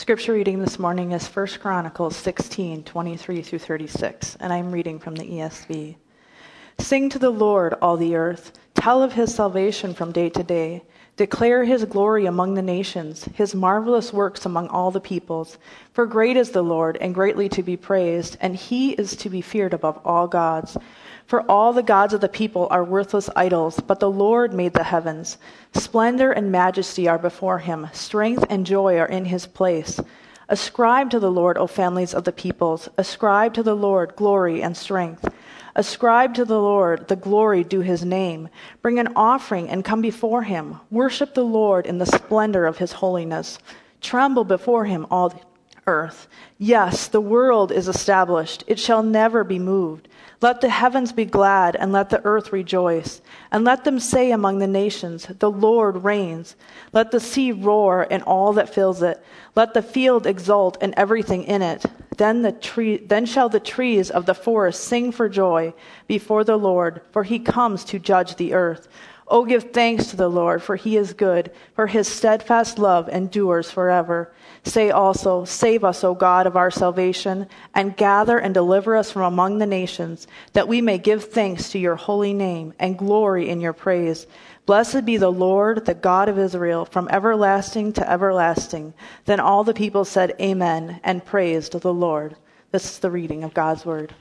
Scripture reading this morning is 1 Chronicles 16, 23 through 36, and I'm reading from the ESV. Sing to the Lord, all the earth. Tell of his salvation from day to day. Declare his glory among the nations, his marvelous works among all the peoples. For great is the Lord, and greatly to be praised, and he is to be feared above all gods. For all the gods of the people are worthless idols, but the Lord made the heavens. Splendor and majesty are before him. Strength and joy are in his place. Ascribe to the Lord, O families of the peoples. Ascribe to the Lord glory and strength. Ascribe to the Lord the glory due his name. Bring an offering and come before him. Worship the Lord in the splendor of his holiness. Tremble before him, all the earth. Yes, the world is established. It shall never be moved. Let the heavens be glad, and let the earth rejoice. And let them say among the nations, the Lord reigns. Let the sea roar and all that fills it. Let the field exult and everything in it. Then shall the trees of the forest sing for joy before the Lord, for he comes to judge the earth. Oh, give thanks to the Lord, for he is good, for his steadfast love endures forever. Say also, save us, O God of our salvation, and gather and deliver us from among the nations, that we may give thanks to your holy name and glory in your praise. Blessed be the Lord, the God of Israel, from everlasting to everlasting. Then all the people said amen and praised the Lord. This is the reading of God's word.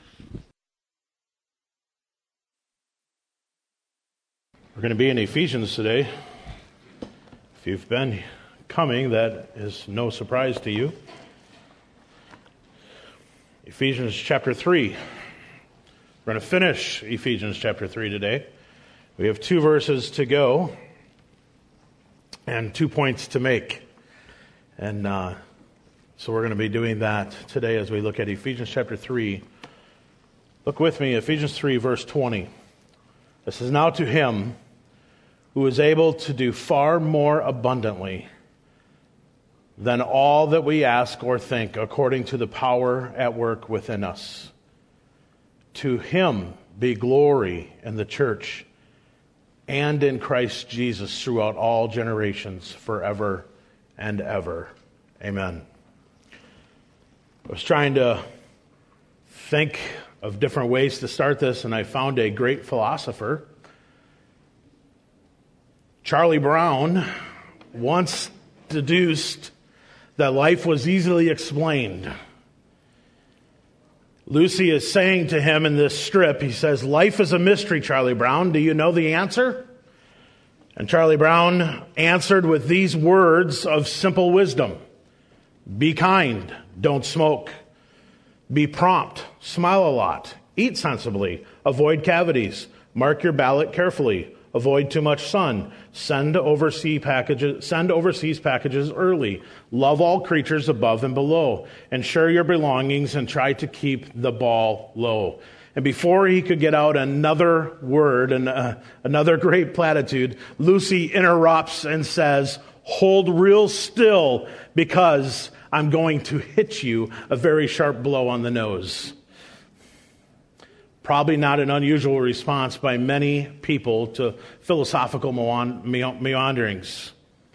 We're going to be in Ephesians today. If you've been coming, that is no surprise to you. Ephesians chapter 3. We're going to finish Ephesians chapter 3 today. We have 2 verses to go and 2 points to make. And so we're going to be doing that today as we look at Ephesians chapter 3. Look with me, Ephesians 3, verse 20. This is now to him who is able to do far more abundantly than all that we ask or think, according to the power at work within us. To him be glory in the church and in Christ Jesus throughout all generations, forever and ever. Amen. I was trying to think of different ways to start this, and I found a great philosopher. Charlie Brown once deduced that life was easily explained. Lucy is saying to him in this strip, he says, "Life is a mystery, Charlie Brown. Do you know the answer?" And Charlie Brown answered with these words of simple wisdom. Be kind, don't smoke. Be prompt, smile a lot, eat sensibly, avoid cavities, mark your ballot carefully, avoid too much sun, send overseas packages early, love all creatures above and below, ensure your belongings and try to keep the ball low. And before he could get out another word and another great platitude, Lucy interrupts and says, "Hold real still, because I'm going to hit you a very sharp blow on the nose." Probably not an unusual response by many people to philosophical meanderings.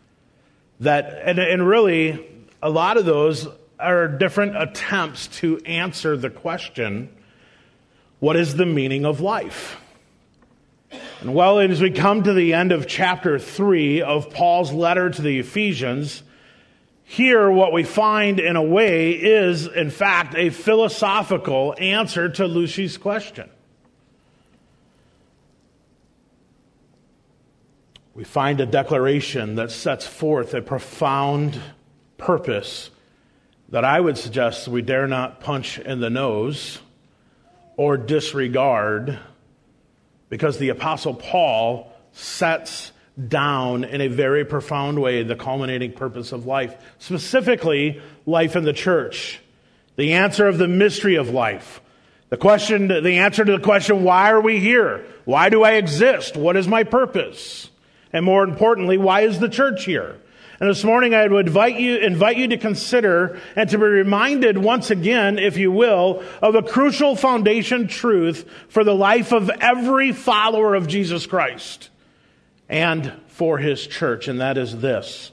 And really, a lot of those are different attempts to answer the question, what is the meaning of life? And well, as we come to the end of chapter 3 of Paul's letter to the Ephesians, here what we find in a way is, in fact, a philosophical answer to Lucy's question. We find a declaration that sets forth a profound purpose that I would suggest we dare not punch in the nose or disregard, because the Apostle Paul sets down in a very profound way the culminating purpose of life, specifically life in the church. The answer of the mystery of life. The answer to the question, why are we here? Why do I exist? What is my purpose? And more importantly, why is the church here? And this morning I would invite you to consider and to be reminded once again, if you will, of a crucial foundation truth for the life of every follower of Jesus Christ and for his church, and that is this: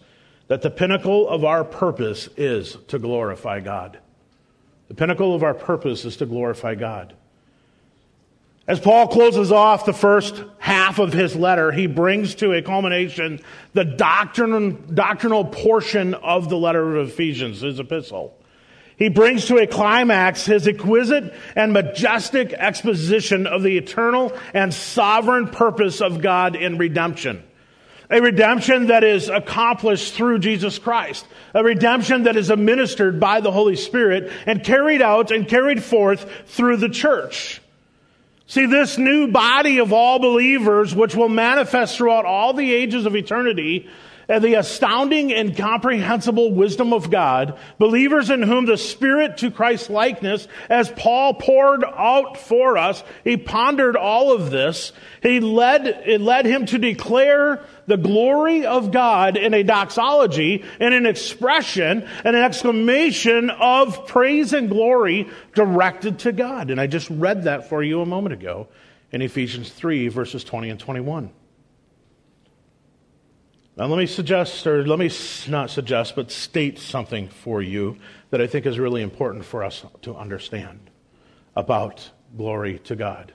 that the pinnacle of our purpose is to glorify God. The pinnacle of our purpose is to glorify God. As Paul closes off the first half of his letter, he brings to a culmination the doctrinal portion of the letter of Ephesians, his epistle. He brings to a climax his exquisite and majestic exposition of the eternal and sovereign purpose of God in redemption. A redemption that is accomplished through Jesus Christ. A redemption that is administered by the Holy Spirit and carried out and carried forth through the church. See, this new body of all believers, which will manifest throughout all the ages of eternity, and the astounding and incomprehensible wisdom of God, believers in whom the Spirit to Christ's likeness, as Paul poured out for us, he pondered all of this. It led him to declare the glory of God in a doxology, in an expression, and an exclamation of praise and glory directed to God. And I just read that for you a moment ago in Ephesians 3, verses 20 and 21. Now let me state something for you that I think is really important for us to understand about glory to God.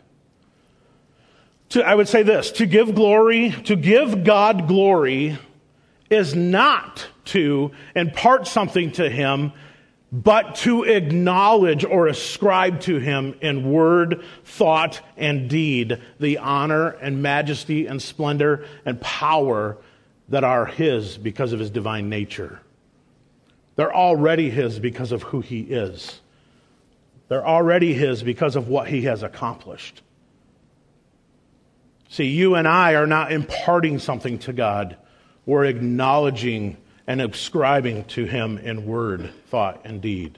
I would say this, to give God glory is not to impart something to Him, but to acknowledge or ascribe to Him in word, thought, and deed the honor and majesty and splendor and power that are His because of His divine nature. They're already His because of who He is. They're already His because of what He has accomplished. See, you and I are not imparting something to God. We're acknowledging and ascribing to Him in word, thought, and deed.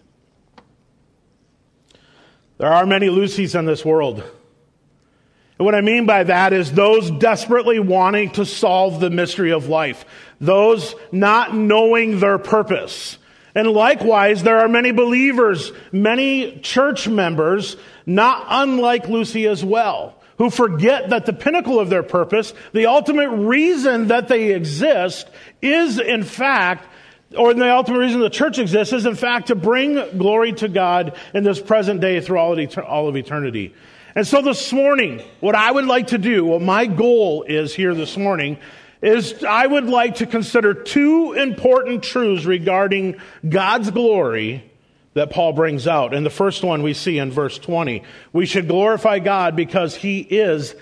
There are many Lucys in this world. And what I mean by that is those desperately wanting to solve the mystery of life. Those not knowing their purpose. And likewise, there are many believers, many church members, not unlike Lucy as well, who forget that the pinnacle of their purpose, the ultimate reason that they exist, is in fact, or the ultimate reason the church exists, is in fact to bring glory to God in this present day through all of eternity. And so this morning, what I would like to do, what my goal is here this morning, is I would like to consider two important truths regarding God's glory that Paul brings out. And the first one we see in verse 20. We should glorify God because because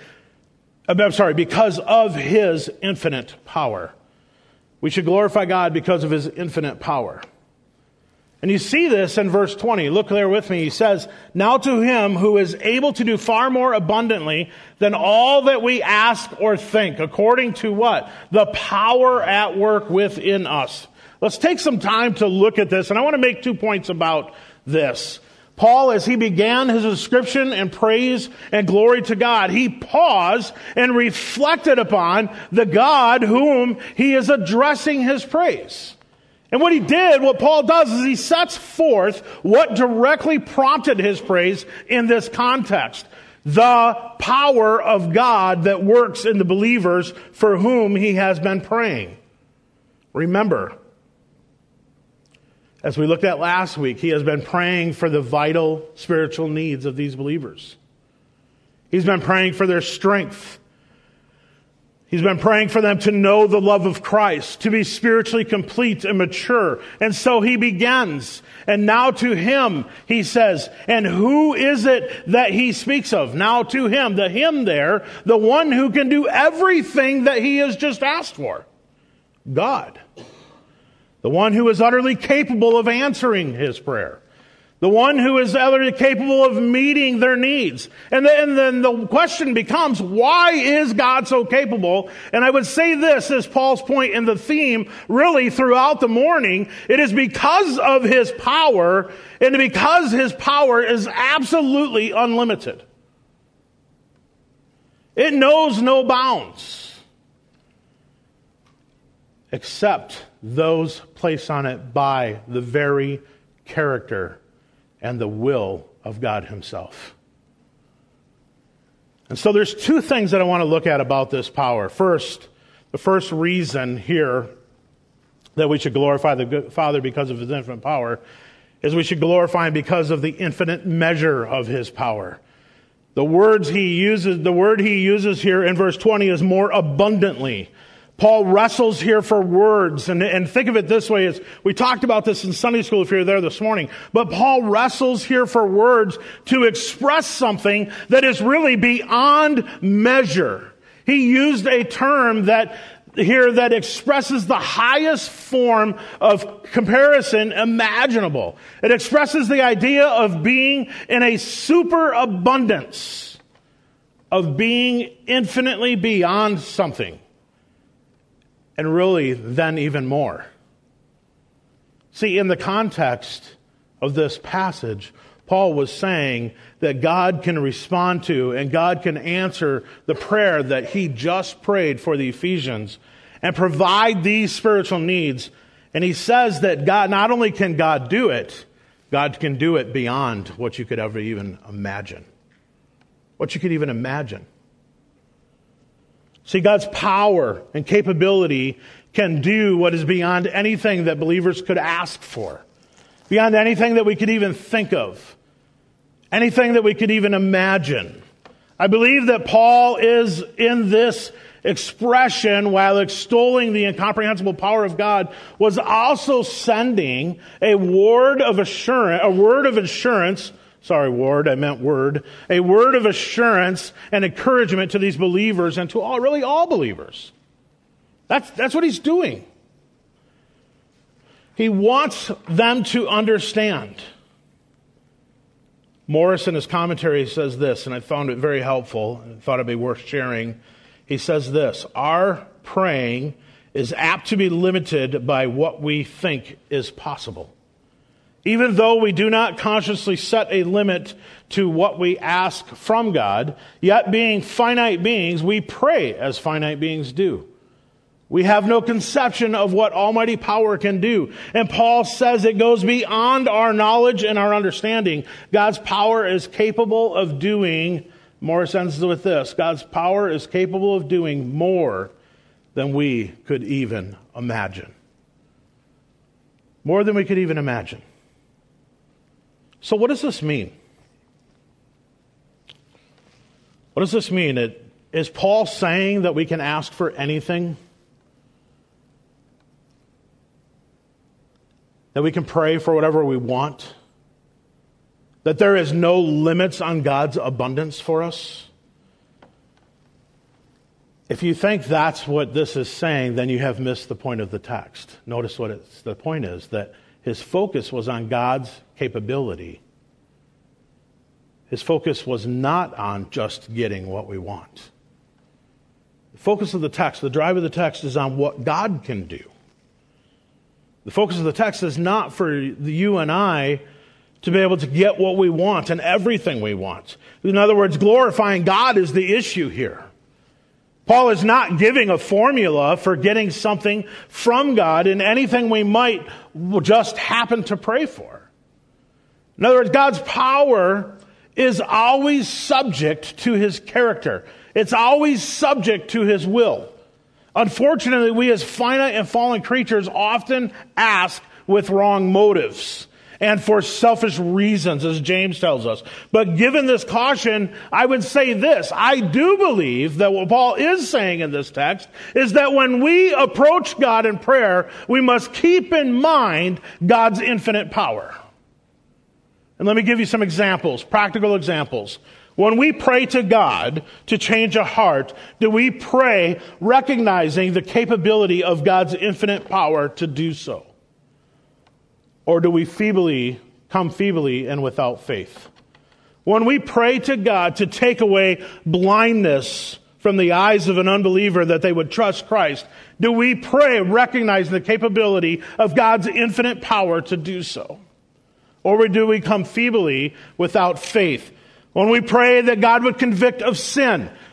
of His infinite power. We should glorify God because of His infinite power. And you see this in verse 20. Look there with me. He says, "Now to Him who is able to do far more abundantly than all that we ask or think," according to what? The power at work within us. Let's take some time to look at this, and I want to make 2 points about this. Paul, as he began his description and praise and glory to God, he paused and reflected upon the God whom he is addressing his praise. And what Paul does is he sets forth what directly prompted his praise in this context. The power of God that works in the believers for whom he has been praying. Remember, as we looked at last week, he has been praying for the vital spiritual needs of these believers. He's been praying for their strength. He's been praying for them to know the love of Christ, to be spiritually complete and mature. And so he begins. And now to Him, he says, and who is it that he speaks of? Now to Him, the Him there, the one who can do everything that he has just asked for. God. The one who is utterly capable of answering his prayer. The one who is utterly capable of meeting their needs. And then the question becomes, why is God so capable? And I would say this is Paul's point in the theme really throughout the morning. It is because of His power, and because His power is absolutely unlimited. It knows no bounds, except those placed on it by the very character and the will of God Himself. And so there's two things that I want to look at about this power. First, the first reason here that we should glorify the Father because of his infinite power is we should glorify him because of the infinite measure of his power. The word he uses here in verse 20 is more abundantly. Paul wrestles here for words, and think of it this way, as we talked about this in Sunday school if you were there this morning, but Paul wrestles here for words to express something that is really beyond measure. He used a term that expresses the highest form of comparison imaginable. It expresses the idea of being in a superabundance, of being infinitely beyond something. And really, then even more. See, in the context of this passage, Paul was saying that God can respond to and God can answer the prayer that he just prayed for the Ephesians and provide these spiritual needs. And he says that God, not only can God do it, God can do it beyond what you could ever even imagine. What you could even imagine. See, God's power and capability can do what is beyond anything that believers could ask for, beyond anything that we could even think of, anything that we could even imagine. I believe that Paul is in this expression, while extolling the incomprehensible power of God, was also sending a word of assurance and encouragement to these believers and to all believers. That's what he's doing. He wants them to understand. Morris in his commentary says this, and I found it very helpful and thought it'd be worth sharing. He says this: our praying is apt to be limited by what we think is possible. Even though we do not consciously set a limit to what we ask from God, yet being finite beings, we pray as finite beings do. We have no conception of what almighty power can do. And Paul says it goes beyond our knowledge and our understanding. God's power is capable of doing, Morris ends with this, God's power is capable of doing more than we could even imagine. More than we could even imagine. So what does this mean? What does this mean? Is Paul saying that we can ask for anything? That we can pray for whatever we want? That there is no limits on God's abundance for us? If you think that's what this is saying, then you have missed the point of the text. Notice the point is, that his focus was on God's capability. His focus was not on just getting what we want. The focus of the text, the drive of the text, is on what God can do. The focus of the text is not for you and I to be able to get what we want and everything we want. In other words, glorifying God is the issue here. Paul is not giving a formula for getting something from God in anything we might just happen to pray for. In other words, God's power is always subject to his character. It's always subject to his will. Unfortunately, we as finite and fallen creatures often ask with wrong motives and for selfish reasons, as James tells us. But given this caution, I would say this: I do believe that what Paul is saying in this text is that when we approach God in prayer, we must keep in mind God's infinite power. And let me give you some examples, practical examples. When we pray to God to change a heart, do we pray recognizing the capability of God's infinite power to do so? Or do we come feebly and without faith? When we pray to God to take away blindness from the eyes of an unbeliever that they would trust Christ, do we pray recognizing the capability of God's infinite power to do so? Or do we come feebly without faith? When we pray that God would convict of sin,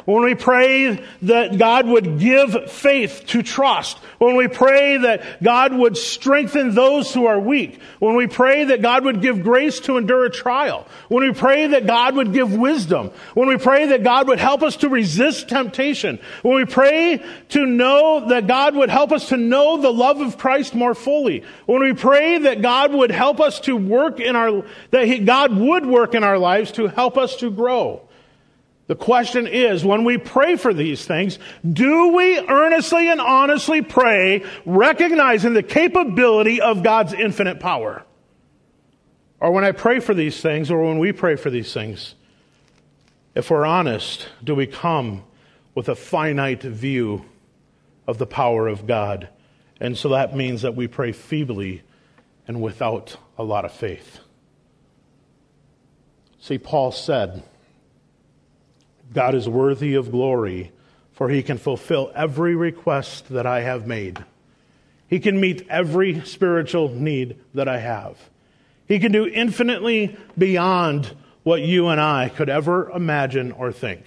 when we pray that God would give faith to trust, when we pray that God would strengthen those who are weak, when we pray that God would give grace to endure a trial, when we pray that God would give wisdom, when we pray that God would help us to resist temptation, when we pray to know that God would help us to know the love of Christ more fully, when we pray that God would help us to work in God would work in our lives to help us to grow. The question is, when we pray for these things, do we earnestly and honestly pray, recognizing the capability of God's infinite power? Or when I pray for these things, or when we pray for these things, if we're honest, do we come with a finite view of the power of God? And so that means that we pray feebly and without a lot of faith. See, Paul said, God is worthy of glory, for he can fulfill every request that I have made. He can meet every spiritual need that I have. He can do infinitely beyond what you and I could ever imagine or think.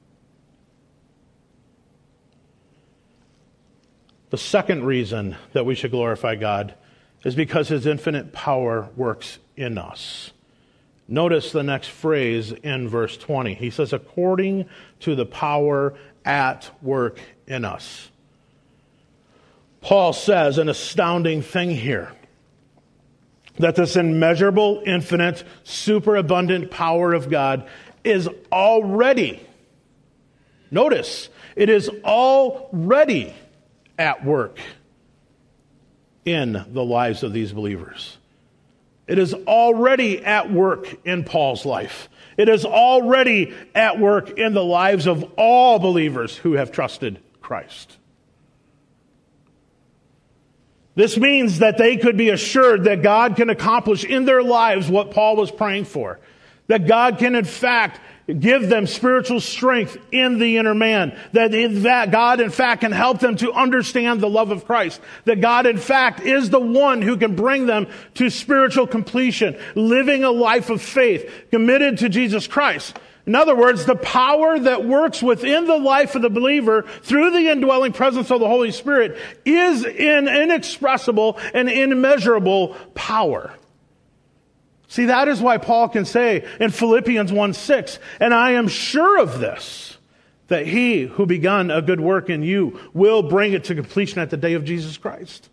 The second reason that we should glorify God is because his infinite power works in us. Notice the next phrase in verse 20. He says, according to the power at work in us. Paul says an astounding thing here. That this immeasurable, infinite, superabundant power of God is already, notice, it is already at work in the lives of these believers. It is already at work in Paul's life. It is already at work in the lives of all believers who have trusted Christ. This means that they could be assured that God can accomplish in their lives what Paul was praying for. That God can, in fact, give them spiritual strength in the inner man. That God, in fact, can help them to understand the love of Christ. That God, in fact, is the one who can bring them to spiritual completion, living a life of faith, committed to Jesus Christ. In other words, the power that works within the life of the believer through the indwelling presence of the Holy Spirit is an inexpressible and immeasurable power. See, that is why Paul can say in Philippians 1:6, and I am sure of this, that he who begun a good work in you will bring it to completion at the day of Jesus Christ.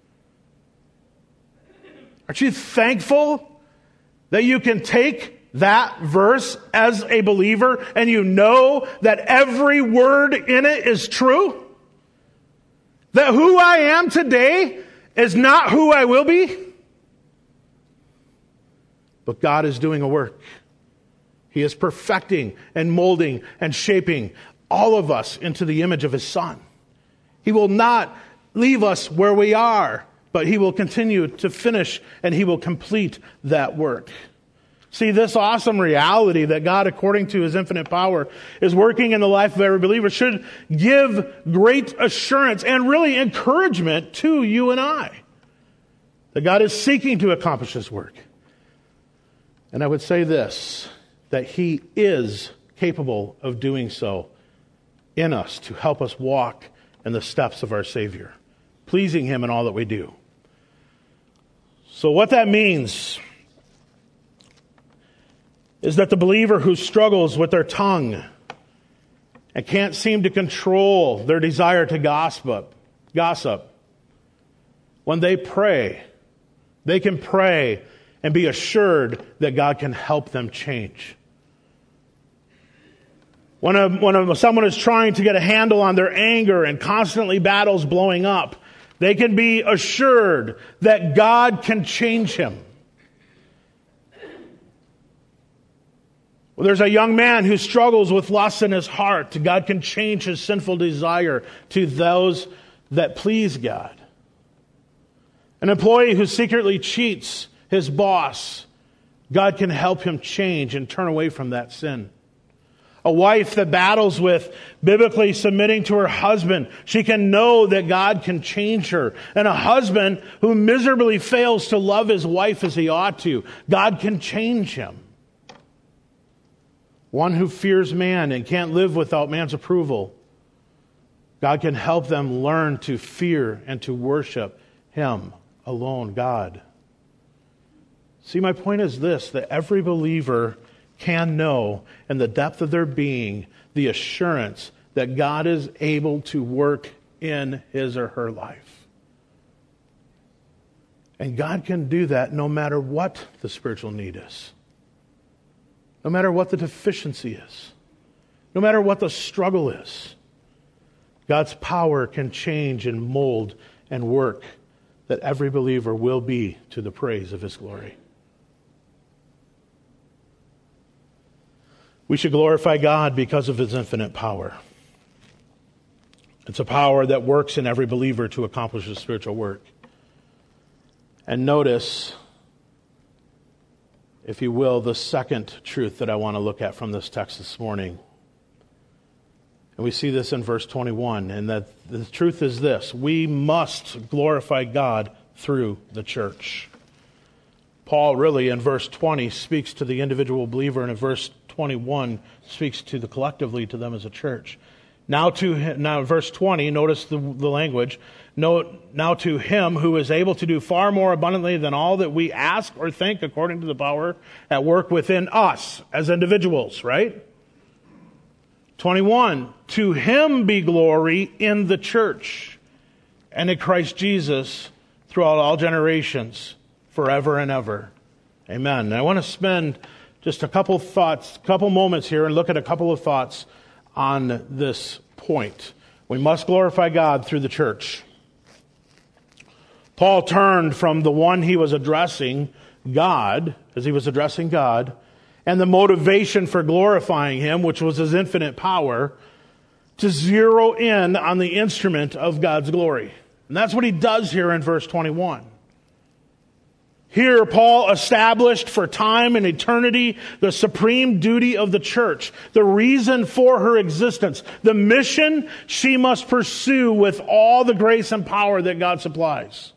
Aren't you thankful that you can take that verse as a believer and you know that every word in it is true? That who I am today is not who I will be? But God is doing a work. He is perfecting and molding and shaping all of us into the image of his Son. He will not leave us where we are, but he will continue to finish and he will complete that work. See, this awesome reality that God, according to his infinite power, is working in the life of every believer should give great assurance and really encouragement to you and I. That God is seeking to accomplish his work. And I would say this, that he is capable of doing so in us to help us walk in the steps of our Savior, pleasing him in all that we do. So what that means is that the believer who struggles with their tongue and can't seem to control their desire to gossip, when they pray, they can pray and be assured that God can help them change. When someone is trying to get a handle on their anger and constantly battles blowing up, they can be assured that God can change him. Well, there's a young man who struggles with lust in his heart. God can change his sinful desire to those that please God. An employee who secretly cheats his boss, God can help him change and turn away from that sin. A wife that battles with biblically submitting to her husband, she can know that God can change her. And a husband who miserably fails to love his wife as he ought to, God can change him. one who fears man and can't live without man's approval. God can help them learn to fear and to worship Him alone, God. See, my point is this, that every believer can know in the depth of their being the assurance that God is able to work in his or her life. And God can do that no matter what the spiritual need is. No matter what the deficiency is. No matter what the struggle is. God's power can change and mold and work that every believer will be to the praise of His glory. We should glorify God because of His infinite power. It's a power that works in every believer to accomplish His spiritual work. And notice, if you will, the second truth that I want to look at from this text this morning. And we see this in verse 21, and that the truth is this: we must glorify God through the church. Paul really in verse 20 speaks to the individual believer, and in verse 21 speaks to the collectively to them as a church. Now verse 20, notice the language. Now to Him who is able to do far more abundantly than all that we ask or think, according to the power at work within us as individuals, right? 21, to Him be glory in the church and in Christ Jesus throughout all generations, forever and ever. Amen. And I want to spend just a couple moments here and look at a couple of thoughts on this point. We must glorify God through the church. Paul turned from the one he was addressing, God, as he was addressing God, and the motivation for glorifying Him, which was His infinite power, to zero in on the instrument of God's glory. And that's what he does here in verse 21. Here, Paul established for time and eternity the supreme duty of the church, the reason for her existence, the mission she must pursue with all the grace and power that God supplies.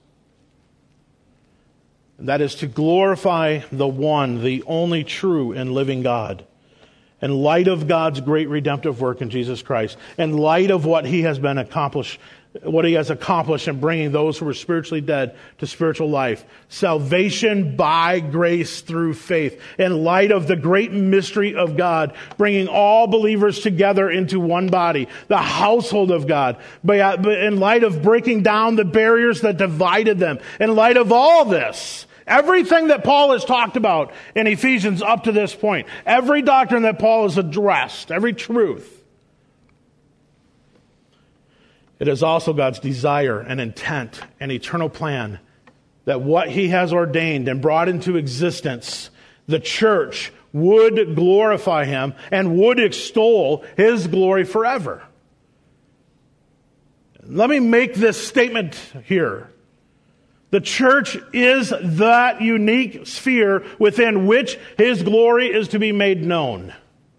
And that is to glorify the one, the only true and living God. In light of God's great redemptive work in Jesus Christ, in light of what He has accomplished in bringing those who were spiritually dead to spiritual life, salvation by grace through faith, in light of the great mystery of God, bringing all believers together into one body, the household of God, but in light of breaking down the barriers that divided them, in light of all this, everything that Paul has talked about in Ephesians up to this point, every doctrine that Paul has addressed, every truth, it is also God's desire and intent and eternal plan that what He has ordained and brought into existence, the church would glorify Him and would extol His glory forever. Let me make this statement here. The church is that unique sphere within which His glory is to be made known.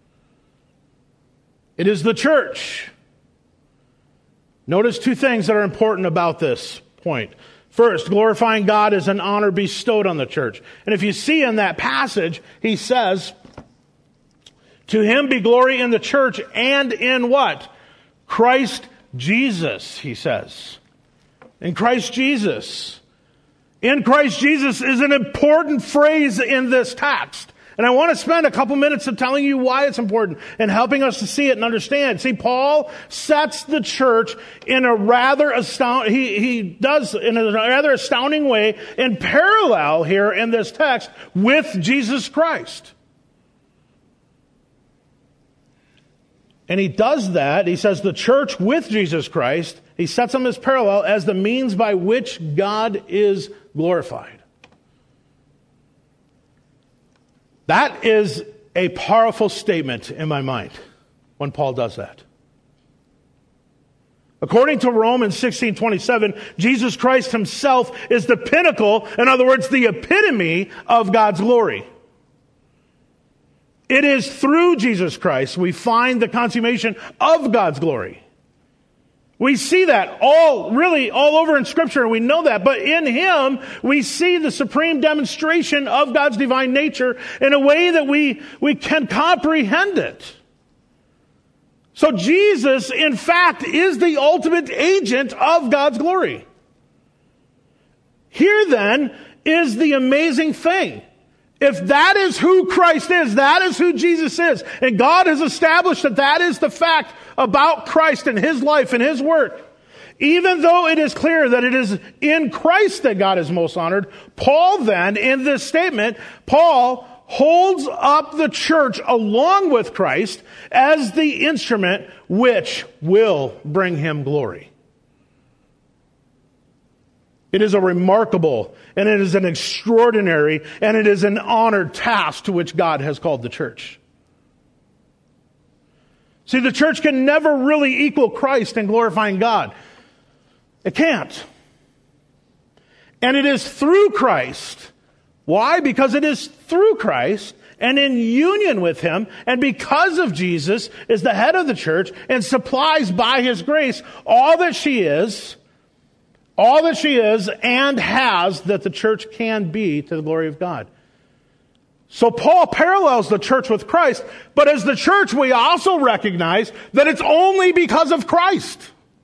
It is the church. Notice two things that are important about this point. First, glorifying God is an honor bestowed on the church. And if you see in that passage, he says, to Him be glory in the church and in what? Christ Jesus, he says. In Christ Jesus. In Christ Jesus is an important phrase in this text. And I want to spend a couple minutes of telling you why it's important and helping us to see it and understand. See, Paul sets the church in a rather astounding way in parallel here in this text with Jesus Christ. And he does that. He says the church with Jesus Christ, he sets them as parallel as the means by which God is glorified. That is a powerful statement in my mind when Paul does that. According to Romans 16:27, Jesus Christ Himself is the pinnacle, in other words, the epitome of God's glory. It is through Jesus Christ we find the consummation of God's glory. We see that all over in Scripture, and we know that. But in Him, we see the supreme demonstration of God's divine nature in a way that we can comprehend it. So Jesus, in fact, is the ultimate agent of God's glory. Here then is the amazing thing. If that is who Christ is, that is who Jesus is, and God has established that that is the fact about Christ and His life and His work, even though it is clear that it is in Christ that God is most honored, Paul then, in this statement, Paul holds up the church along with Christ as the instrument which will bring Him glory. It is a remarkable, and it is an extraordinary, and it is an honored task to which God has called the church. See, the church can never really equal Christ in glorifying God. It can't. And it is through Christ. Why? Because it is through Christ and in union with Him, and because of Jesus is the head of the church and supplies by His grace all that she is and has that the church can be to the glory of God. So Paul parallels the church with Christ, but as the church we also recognize that it's only because of Christ.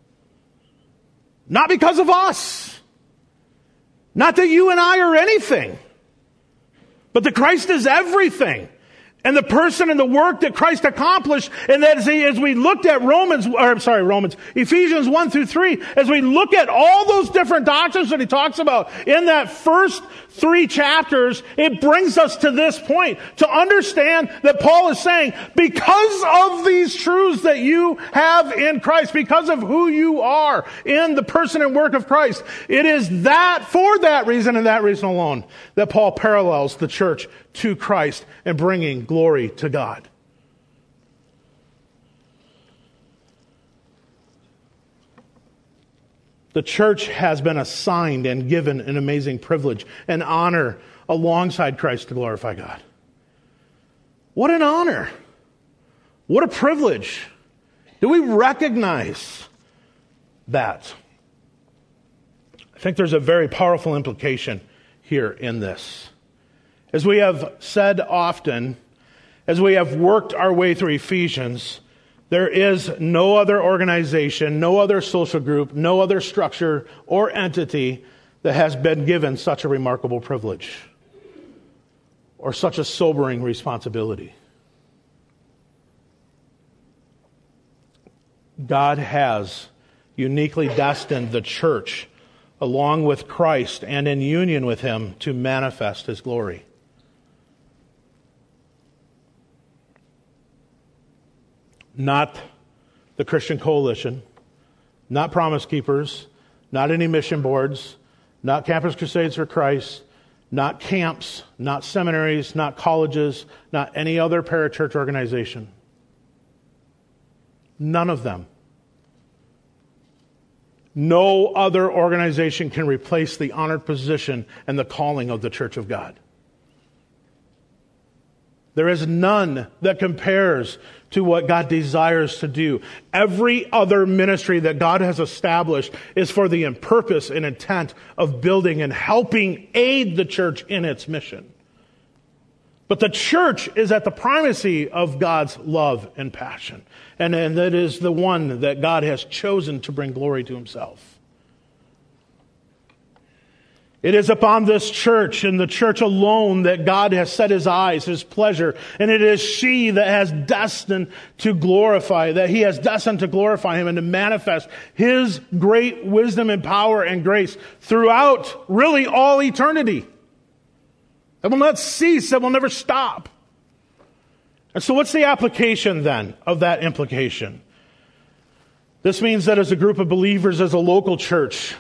Not because of us. Not that you and I are anything. But that Christ is everything. And the person and the work that Christ accomplished, and that as we looked at Ephesians 1 through 3, as we look at all those different doctrines that he talks about in that first 3 chapters, it brings us to this point, to understand that Paul is saying, because of these truths that you have in Christ, because of who you are in the person and work of Christ, it is that, for that reason and that reason alone, that Paul parallels the church to Christ and bringing glory to God. The church has been assigned and given an amazing privilege and honor alongside Christ to glorify God. What an honor. What a privilege. Do we recognize that? I think there's a very powerful implication here in this. As we have said often, as we have worked our way through Ephesians, there is no other organization, no other social group, no other structure or entity that has been given such a remarkable privilege or such a sobering responsibility. God has uniquely destined the church along with Christ and in union with Him to manifest His glory. Not the Christian Coalition, not Promise Keepers, not any mission boards, not Campus Crusades for Christ, not camps, not seminaries, not colleges, not any other parachurch organization. None of them. No other organization can replace the honored position and the calling of the Church of God. There is none that compares to what God desires to do. Every other ministry that God has established is for the purpose and intent of building and helping aid the church in its mission. But the church is at the primacy of God's love and passion. And that is the one that God has chosen to bring glory to Himself. It is upon this church and the church alone that God has set His eyes, His pleasure, and it is she that has destined to glorify, that He has destined to glorify Him and to manifest His great wisdom and power and grace throughout really all eternity. That will not cease, that will never stop. And so what's the application then of that implication? This means that as a group of believers, as a local church,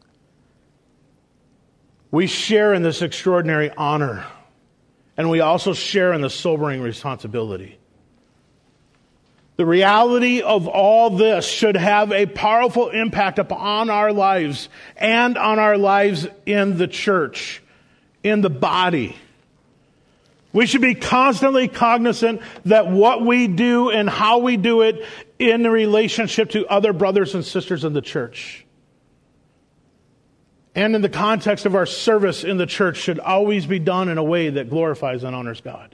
we share in this extraordinary honor, and we also share in the sobering responsibility. The reality of all this should have a powerful impact upon our lives and on our lives in the church, in the body. We should be constantly cognizant that what we do and how we do it in relationship to other brothers and sisters in the church, and in the context of our service in the church, should always be done in a way that glorifies and honors God.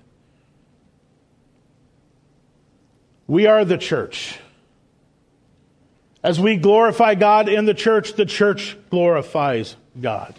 We are the church. As we glorify God in the church glorifies God.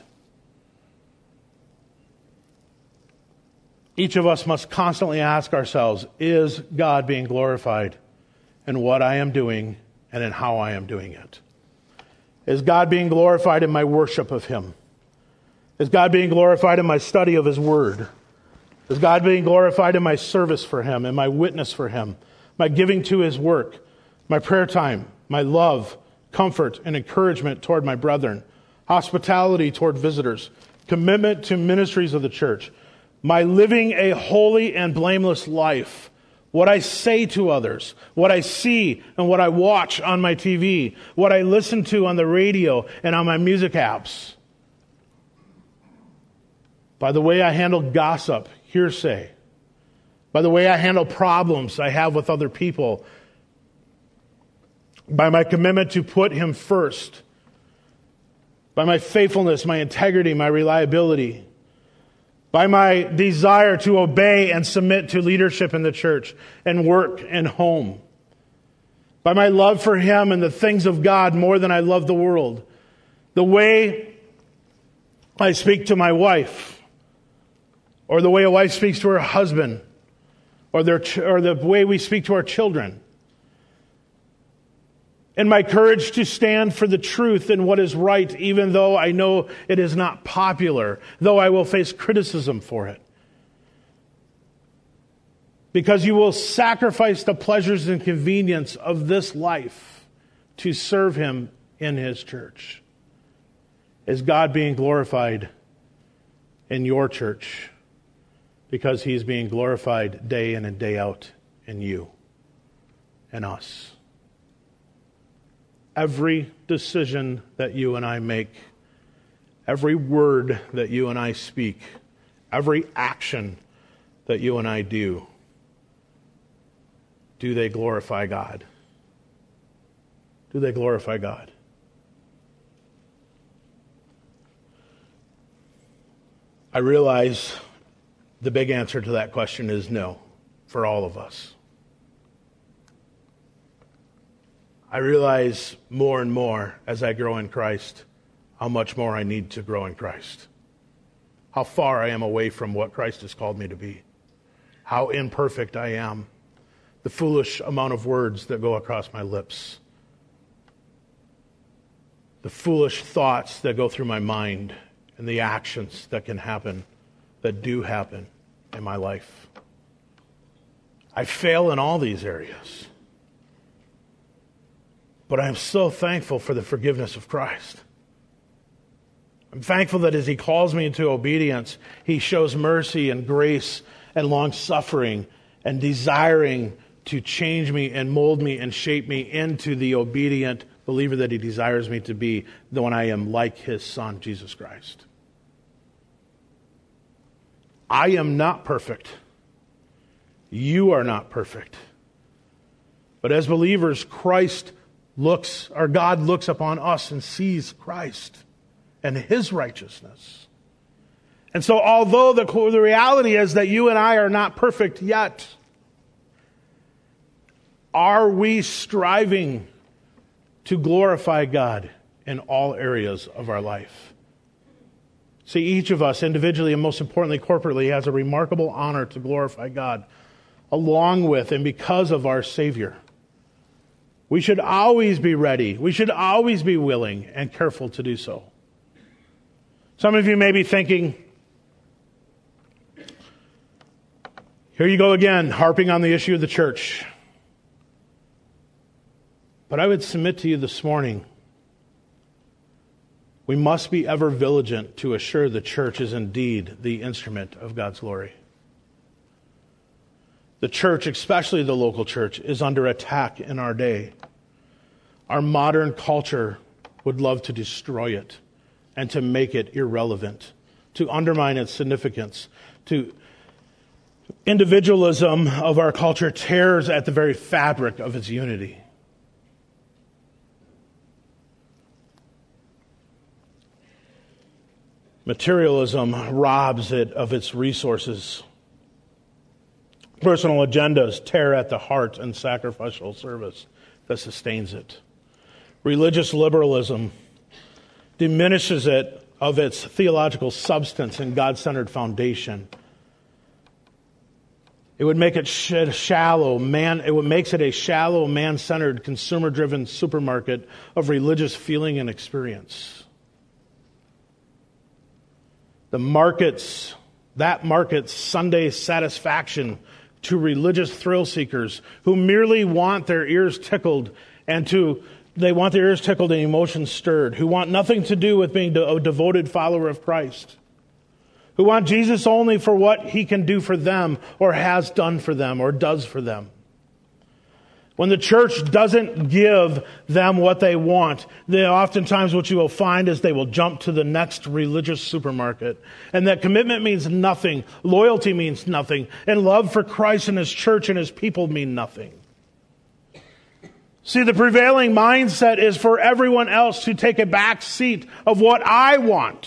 Each of us must constantly ask ourselves, is God being glorified in what I am doing and in how I am doing it? Is God being glorified in my worship of Him? Is God being glorified in my study of His Word? Is God being glorified in my service for Him, in my witness for Him, my giving to His work, my prayer time, my love, comfort, and encouragement toward my brethren, hospitality toward visitors, commitment to ministries of the church, my living a holy and blameless life, what I say to others, what I see and what I watch on my TV, what I listen to on the radio and on my music apps. By the way I handle gossip, hearsay, by the way I handle problems I have with other people, by my commitment to put Him first, by my faithfulness, my integrity, my reliability, by my desire to obey and submit to leadership in the church and work and home, by my love for Him and the things of God more than I love the world, the way I speak to my wife, or the way a wife speaks to her husband, or the way we speak to our children, and my courage to stand for the truth and what is right, even though I know it is not popular, though I will face criticism for it. Because you will sacrifice the pleasures and convenience of this life to serve Him in His church. Is God being glorified in your church? Because He's being glorified day in and day out in you and us. Every decision that you and I make, every word that you and I speak, every action that you and I do they glorify God? Do they glorify God? I realize the big answer to that question is no, for all of us. I realize more and more as I grow in Christ how much more I need to grow in Christ. How far I am away from what Christ has called me to be. How imperfect I am. The foolish amount of words that go across my lips. The foolish thoughts that go through my mind and the actions that can happen, that do happen in my life. I fail in all these areas. But I'm so thankful for the forgiveness of Christ. I'm thankful that as He calls me into obedience, He shows mercy and grace and long-suffering and desiring to change me and mold me and shape me into the obedient believer that He desires me to be when I am like His Son, Jesus Christ. I am not perfect. You are not perfect. But as believers, God looks upon us and sees Christ and His righteousness. And so although the reality is that you and I are not perfect yet, are we striving to glorify God in all areas of our life? See, each of us individually and most importantly corporately has a remarkable honor to glorify God along with and because of our Savior. We should always be ready. We should always be willing and careful to do so. Some of you may be thinking, here you go again, harping on the issue of the church. But I would submit to you this morning, we must be ever vigilant to assure the church is indeed the instrument of God's glory. The church, especially the local church, is under attack in our day. Our modern culture would love to destroy it and to make it irrelevant, to undermine its significance. Individualism of our culture tears at the very fabric of its unity. Materialism robs it of its resources. Personal agendas tear at the heart and sacrificial service that sustains it. Religious liberalism diminishes it of its theological substance and God-centered foundation. It would make it shallow, makes it a shallow, man-centered, consumer-driven supermarket of religious feeling and experience. That market's Sunday satisfaction to religious thrill seekers who merely want their ears tickled and emotions stirred, who want nothing to do with being a devoted follower of Christ, who want Jesus only for what he can do for them or has done for them or does for them. When the church doesn't give them what they want, oftentimes what you will find is they will jump to the next religious supermarket. And that commitment means nothing, loyalty means nothing, and love for Christ and his church and his people mean nothing. See, the prevailing mindset is for everyone else to take a back seat of what I want.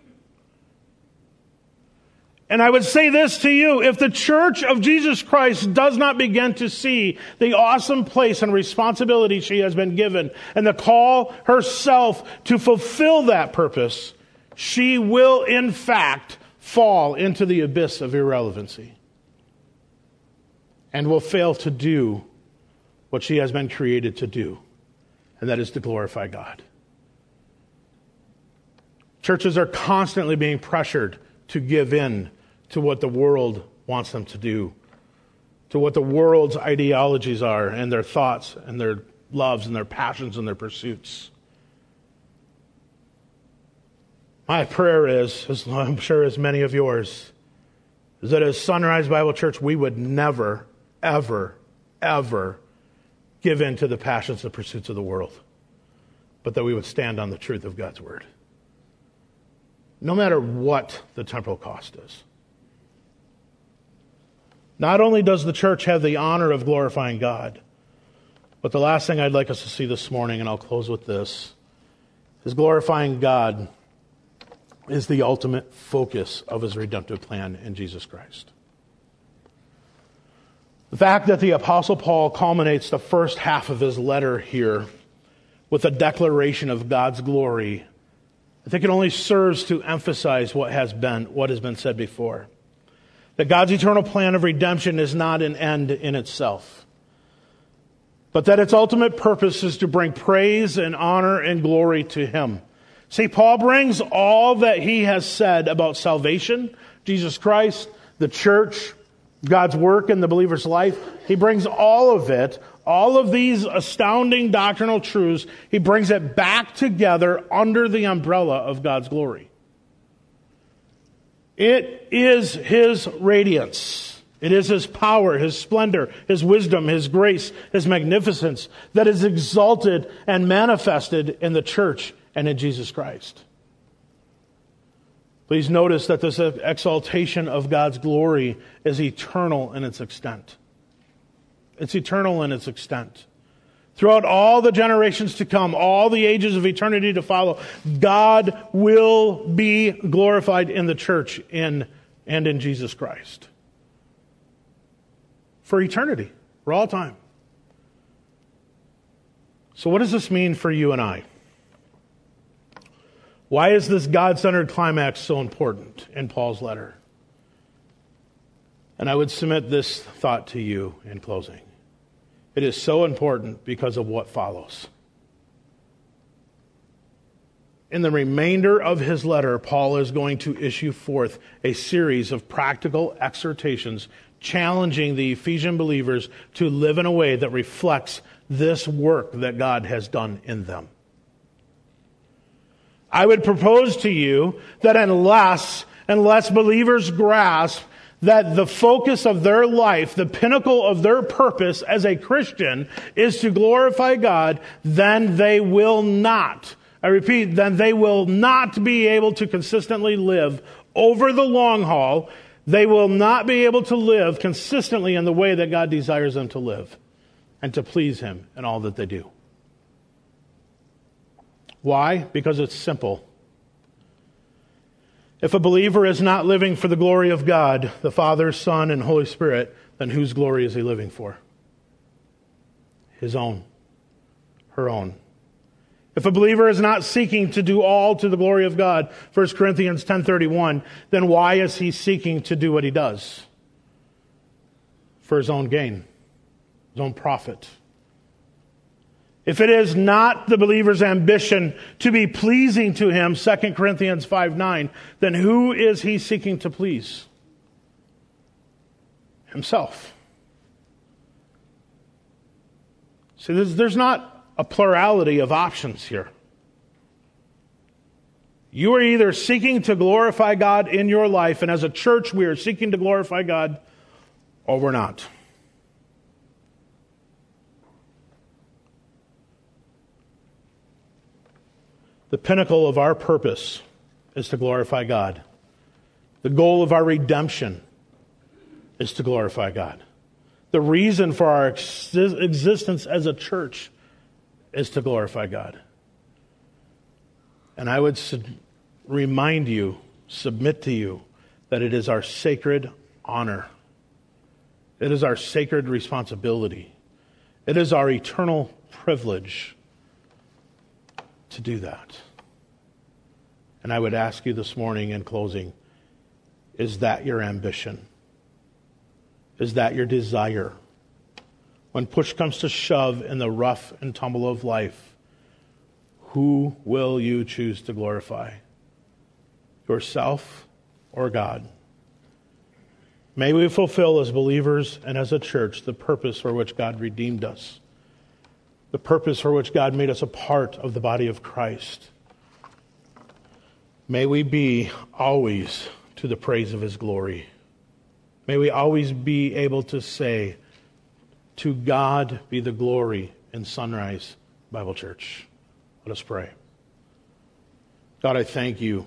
And I would say this to you, if the Church of Jesus Christ does not begin to see the awesome place and responsibility she has been given and the call herself to fulfill that purpose, she will in fact fall into the abyss of irrelevancy and will fail to do what she has been created to do, and that is to glorify God. Churches are constantly being pressured to give in to what the world wants them to do, to what the world's ideologies are and their thoughts and their loves and their passions and their pursuits. My prayer is, as I'm sure as many of yours, is that as Sunrise Bible Church, we would never, ever, ever give in to the passions and pursuits of the world, but that we would stand on the truth of God's Word, no matter what the temporal cost is. Not only does the church have the honor of glorifying God, but the last thing I'd like us to see this morning, and I'll close with this, is glorifying God is the ultimate focus of his redemptive plan in Jesus Christ. The fact that the Apostle Paul culminates the first half of his letter here with a declaration of God's glory, I think it only serves to emphasize what has been said before. That God's eternal plan of redemption is not an end in itself, but that its ultimate purpose is to bring praise and honor and glory to him. See, Paul brings all that he has said about salvation, Jesus Christ, the church, God's work in the believer's life. He brings all of it, all of these astounding doctrinal truths, he brings it back together under the umbrella of God's glory. It is his radiance. It is his power, his splendor, his wisdom, his grace, his magnificence that is exalted and manifested in the church and in Jesus Christ. Please notice that this exaltation of God's glory is eternal in its extent. It's eternal in its extent. Throughout all the generations to come, all the ages of eternity to follow, God will be glorified in the church and in Jesus Christ. For eternity, for all time. So what does this mean for you and I? Why is this God-centered climax so important in Paul's letter? And I would submit this thought to you in closing. It is so important because of what follows. In the remainder of his letter, Paul is going to issue forth a series of practical exhortations challenging the Ephesian believers to live in a way that reflects this work that God has done in them. I would propose to you that unless believers grasp that the focus of their life, the pinnacle of their purpose as a Christian is to glorify God, then they will not, I repeat, then they will not be able to consistently live over the long haul. They will not be able to live consistently in the way that God desires them to live and to please him in all that they do. Why? Because it's simple. If a believer is not living for the glory of God, the Father, Son, and Holy Spirit, then whose glory is he living for? His own. Her own. If a believer is not seeking to do all to the glory of God, 1 Corinthians 10:31, then why is he seeking to do what he does? For his own gain, his own profit. If it is not the believer's ambition to be pleasing to him, 2 Corinthians 5:9, then who is he seeking to please? Himself. See, there's not a plurality of options here. You are either seeking to glorify God in your life, and as a church we are seeking to glorify God, or we're not. The pinnacle of our purpose is to glorify God. The goal of our redemption is to glorify God. The reason for our existence as a church is to glorify God. And I would remind you, submit to you, that it is our sacred honor. It is our sacred responsibility. It is our eternal privilege to do that. And I would ask you this morning in closing, is that your ambition? Is that your desire? When push comes to shove in the rough and tumble of life, who will you choose to glorify? Yourself or God? May we fulfill as believers and as a church the purpose for which God redeemed us. The purpose for which God made us a part of the body of Christ. May we be always to the praise of His glory. May we always be able to say, to God be the glory in Sunrise Bible Church. Let us pray. God, I thank you.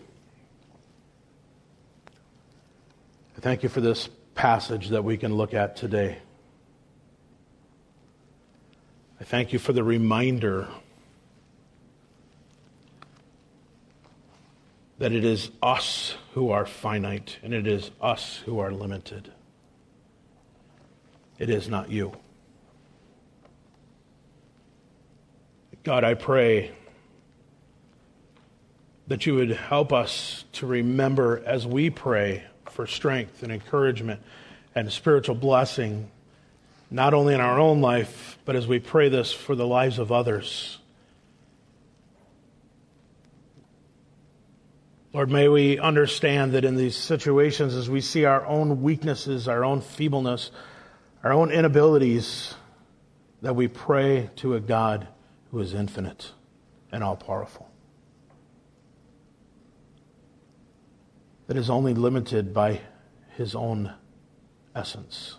I thank you for this passage that we can look at today. I thank you for the reminder that it is us who are finite and it is us who are limited. It is not you. God, I pray that you would help us to remember as we pray for strength and encouragement and spiritual blessing, not only in our own life, but as we pray this for the lives of others. Lord, may we understand that in these situations, as we see our own weaknesses, our own feebleness, our own inabilities, that we pray to a God who is infinite and all-powerful, that is only limited by His own essence.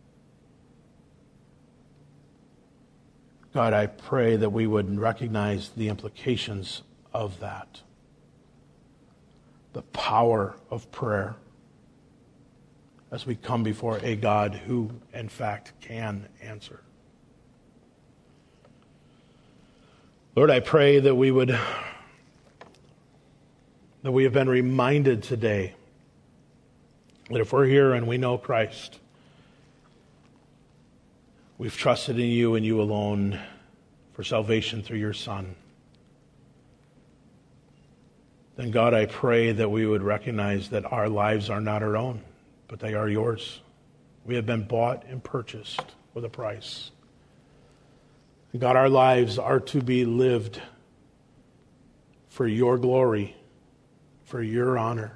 God, I pray that we would recognize the implications of that. The power of prayer as we come before a God who, in fact, can answer. Lord, I pray that we have been reminded today that if we're here and we know Christ, we've trusted in you and you alone for salvation through your Son. Then God, I pray that we would recognize that our lives are not our own, but they are yours. We have been bought and purchased with a price. And God, our lives are to be lived for your glory, for your honor.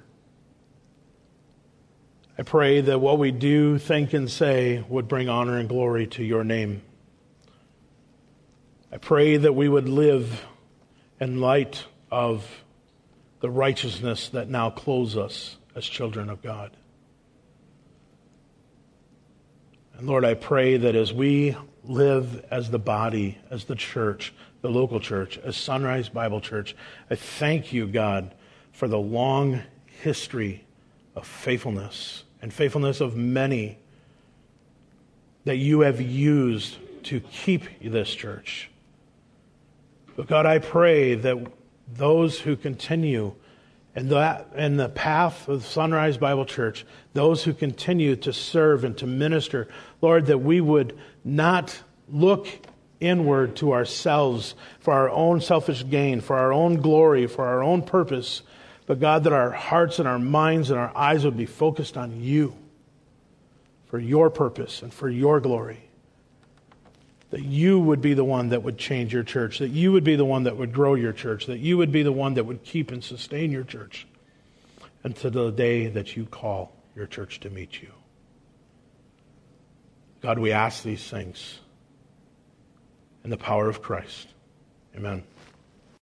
I pray that what we do, think, and say would bring honor and glory to your name. I pray that we would live in light of the righteousness that now clothes us as children of God. And Lord, I pray that as we live as the body, as the church, the local church, as Sunrise Bible Church, I thank you, God, for the long history of faithfulness and faithfulness of many that you have used to keep this church. But God, I pray that those who continue And that in the path of Sunrise Bible Church, those who continue to serve and to minister, Lord, that we would not look inward to ourselves for our own selfish gain, for our own glory, for our own purpose, but God, that our hearts and our minds and our eyes would be focused on you for your purpose and for your glory. That you would be the one that would change your church, that you would be the one that would grow your church, that you would be the one that would keep and sustain your church until the day that you call your church to meet you. God, we ask these things in the power of Christ. Amen.